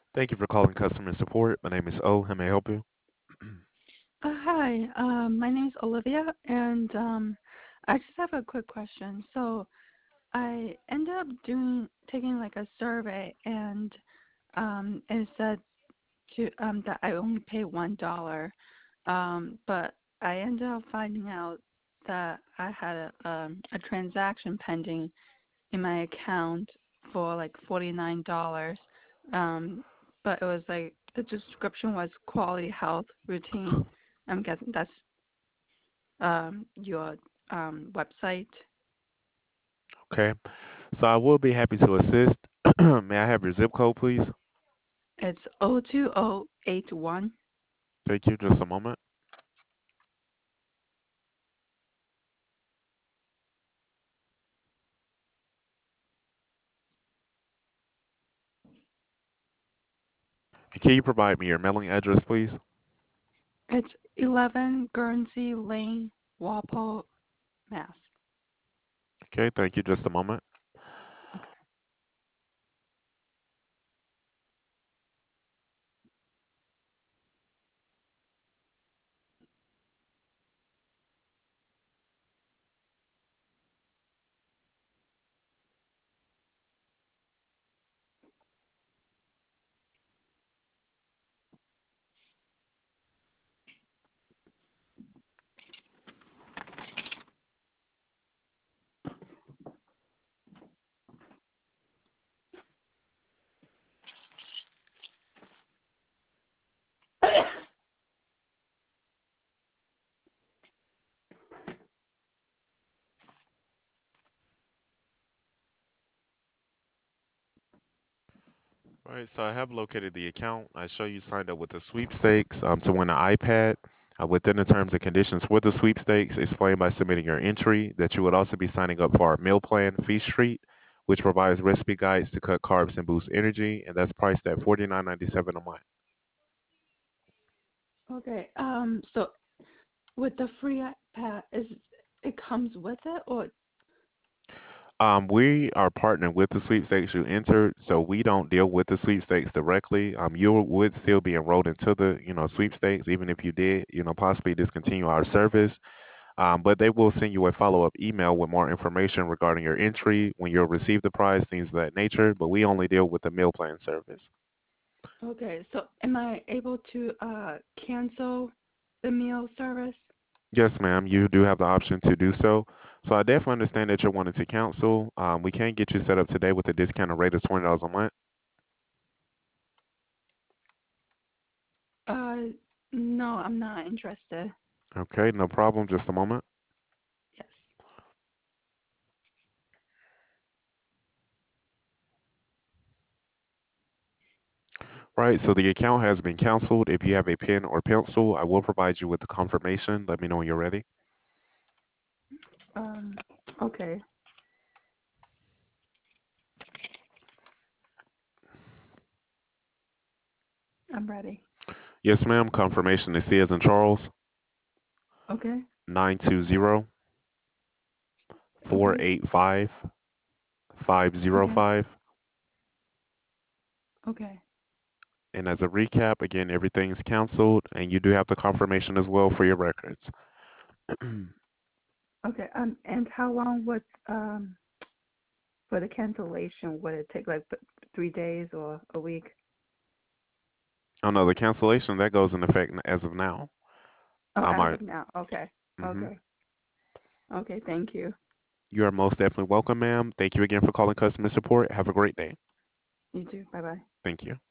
Thank you for calling customer support. My name is O. How may I help you? Hi, my name is Olivia, and I just have a quick question. So I ended up taking like a survey, and it said that I only pay $1, but I ended up finding out that I had a transaction pending in my account for like $49. But it was like the description was quality health routine. I'm guessing that's your website. Okay. So I will be happy to assist. May I have your zip code, please? It's 02081. Thank you. Just a moment. And can you provide me your mailing address, please? It's 11 Guernsey Lane, Walpole, Mass. Okay. Thank you. Just a moment. Okay. All right. So I have located the account. I show you signed up with the sweepstakes to win an iPad. Within the terms and conditions for the sweepstakes, explain by submitting your entry that you would also be signing up for our meal plan, Feast Street, which provides recipe guides to cut carbs and boost energy, and that's priced at $49.97 a month. Okay. So with the free iPad, it comes with it, or We are partnered with the sweepstakes you entered, so we don't deal with the sweepstakes directly. You would still be enrolled into the, sweepstakes, even if you did, possibly discontinue our service. But they will send you a follow-up email with more information regarding your entry, when you'll receive the prize, things of that nature. But we only deal with the meal plan service. okay? So am I able to cancel the meal service? Yes, ma'am, you do have the option to do so. So I definitely understand that you're wanting to cancel. We can get you set up today with a discounted rate of $20 a month. Uh, no, I'm not interested. Okay, no problem. Just a moment. Yes. Right, so the account has been canceled. If you have a pen or pencil, I will provide you with the confirmation. Let me know when you're ready. Um, okay. I'm ready. Yes, ma'am. Confirmation is C as in Charles, Okay. 920 four Okay. eight five 505. Okay. Okay. And as a recap, again, everything's canceled, and you do have the confirmation as well for your records. Okay. And how long would for the cancellation? Would it take like 3 days or a week? Oh no, the cancellation that goes in effect as of now. Oh, as I. of now. Okay. Mhm. Okay. Okay. Thank you. You are most definitely welcome, ma'am. Thank you again for calling customer support. Have a great day. You too. Bye bye. Thank you.